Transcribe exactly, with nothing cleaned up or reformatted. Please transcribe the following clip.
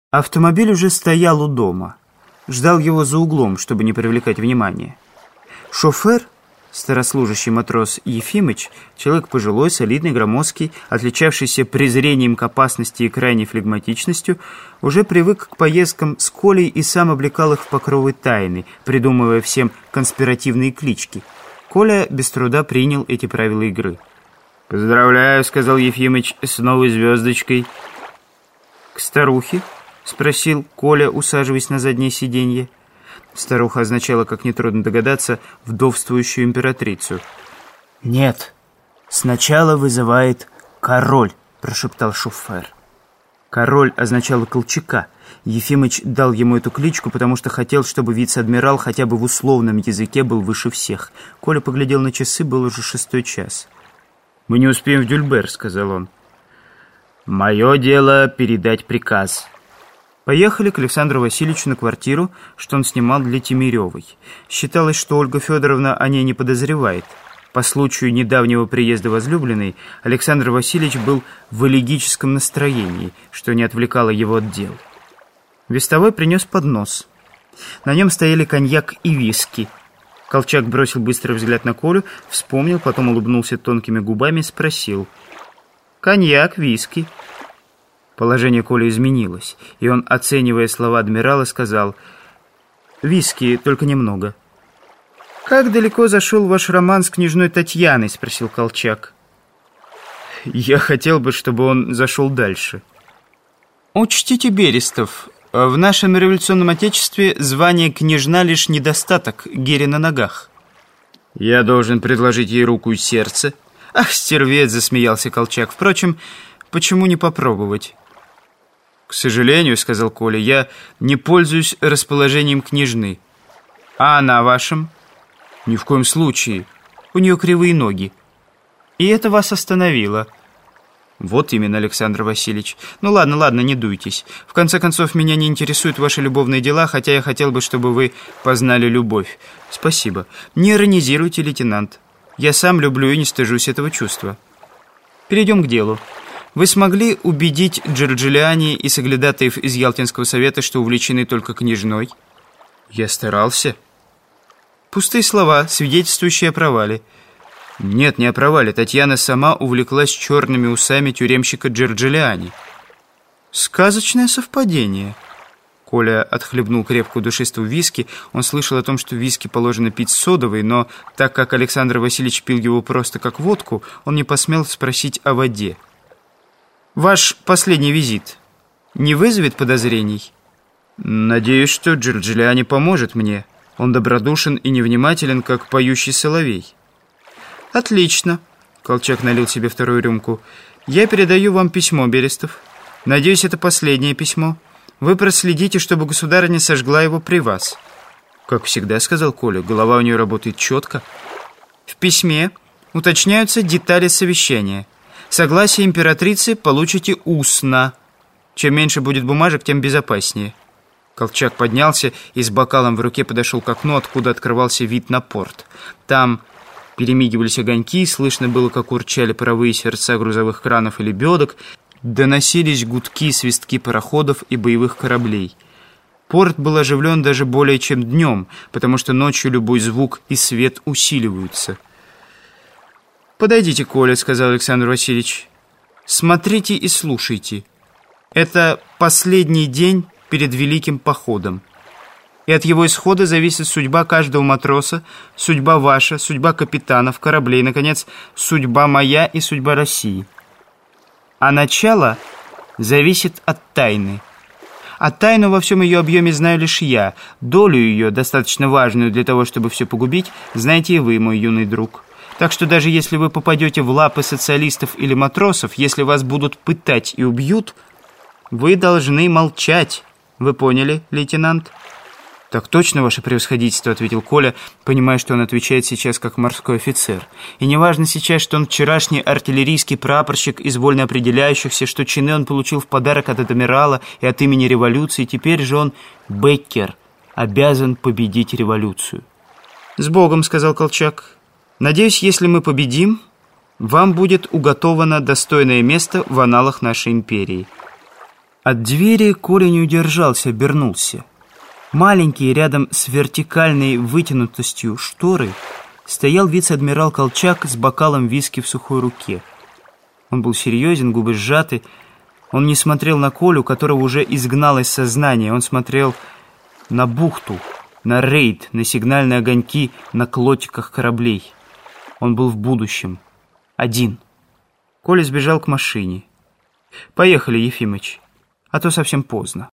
Автомобиль уже стоял у дома. Ждал его за углом, чтобы не привлекать внимания. Шофер, старослужащий матрос Ефимыч, человек пожилой, солидный, громоздкий, отличавшийся презрением к опасности и крайней флегматичностью, уже привык к поездкам с Колей и сам облекал их в покровы тайны, придумывая всем конспиративные клички. Коля без труда принял эти правила игры. «Поздравляю», — сказал Ефимыч, — «с новой звездочкой». «К старухе?» — спросил Коля, усаживаясь на заднее сиденье. Старуха означала, как нетрудно догадаться, вдовствующую императрицу. «Нет, сначала вызывает король», — прошептал шофер. Король означало Колчака. Ефимыч дал ему эту кличку, потому что хотел, чтобы вице-адмирал хотя бы в условном языке был выше всех. Коля поглядел на часы, был уже шестой час. «Мы не успеем в Дюльбер», — сказал он. «Мое дело передать приказ». Поехали к Александру Васильевичу на квартиру, что он снимал для Тимиревой. Считалось, что Ольга Федоровна о ней не подозревает. По случаю недавнего приезда возлюбленной Александр Васильевич был в элегическом настроении, что не отвлекало его от дел. Вестовой принес поднос. На нем стояли коньяк и виски. Колчак бросил быстрый взгляд на Колю, вспомнил, потом улыбнулся тонкими губами и спросил: «Коньяк, виски». Положение Коли изменилось, и он, оценивая слова адмирала, сказал: «Виски, только немного». «Как далеко зашел ваш роман с княжной Татьяной?» — спросил Колчак. «Я хотел бы, чтобы он зашел дальше». «Учтите, Берестов, в нашем революционном отечестве звание княжна лишь недостаток, гири на ногах». «Я должен предложить ей руку и сердце». «Ах, стервец!» — засмеялся Колчак. «Впрочем, почему не попробовать?» «К сожалению, — сказал Коля, — я не пользуюсь расположением княжны». «А она вашим?» «Ни в коем случае. У нее кривые ноги». «И это вас остановило?» «Вот именно, Александр Васильевич. Ну ладно, ладно, не дуйтесь. В конце концов, меня не интересуют ваши любовные дела, хотя я хотел бы, чтобы вы познали любовь. Спасибо. Не иронизируйте, лейтенант. Я сам люблю и не стыжусь этого чувства. Перейдем к делу. Вы смогли убедить Джорджиани и соглядатаев из Ялтинского совета, что увлечены только княжной?» «Я старался». «Пустые слова, свидетельствующие о провале». «Нет, не о провале. Татьяна сама увлеклась черными усами тюремщика Джорджиани». «Сказочное совпадение». Коля отхлебнул крепкую душистую виски. Он слышал о том, что виски положено пить содовой, но так как Александр Васильевич пил его просто как водку, он не посмел спросить о воде. «Ваш последний визит не вызовет подозрений?» «Надеюсь, что Джорджиани поможет мне. Он добродушен и невнимателен, как поющий соловей». «Отлично», — Колчак налил себе вторую рюмку. «Я передаю вам письмо, Берестов. Надеюсь, это последнее письмо. Вы проследите, чтобы государыня сожгла его при вас». «Как всегда», — сказал Коля, — голова у нее работает четко. «В письме уточняются детали совещания. Согласие императрицы получите устно. Чем меньше будет бумажек, тем безопаснее». Колчак поднялся и с бокалом в руке подошел к окну, откуда открывался вид на порт. Там перемигивались огоньки, слышно было, как урчали паровые сердца грузовых кранов и лебедок, доносились гудки, свистки пароходов и боевых кораблей. Порт был оживлен даже более чем днем, потому что ночью любой звук и свет усиливаются. «Подойдите, Коля», — сказал Александр Васильевич. «Смотрите и слушайте. Это последний день перед Великим походом. И от его исхода зависит судьба каждого матроса, судьба ваша, судьба капитанов, кораблей, наконец, судьба моя и судьба России. А начало зависит от тайны. А тайну во всем ее объеме знаю лишь я. Долю ее, достаточно важную для того, чтобы все погубить, знаете и вы, мой юный друг. Так что даже если вы попадете в лапы социалистов или матросов, если вас будут пытать и убьют, вы должны молчать. Вы поняли, лейтенант?» «Так точно, ваше превосходительство», — ответил Коля, понимая, что он отвечает сейчас как морской офицер. И неважно сейчас, что он вчерашний артиллерийский прапорщик из вольно определяющихся, что чины он получил в подарок от адмирала и от имени революции, теперь же он, Беккер, обязан победить революцию. «С Богом», — сказал Колчак. «Надеюсь, если мы победим, вам будет уготовано достойное место в аналах нашей империи». От двери Коля не удержался, обернулся. Маленький, рядом с вертикальной вытянутостью шторы, стоял вице-адмирал Колчак с бокалом виски в сухой руке. Он был серьезен, губы сжаты. Он не смотрел на Колю, которого уже изгнал из сознания. Он смотрел на бухту, на рейд, на сигнальные огоньки на клотиках кораблей. Он был в будущем. Один. Коля сбежал к машине. «Поехали, Ефимыч, а то совсем поздно».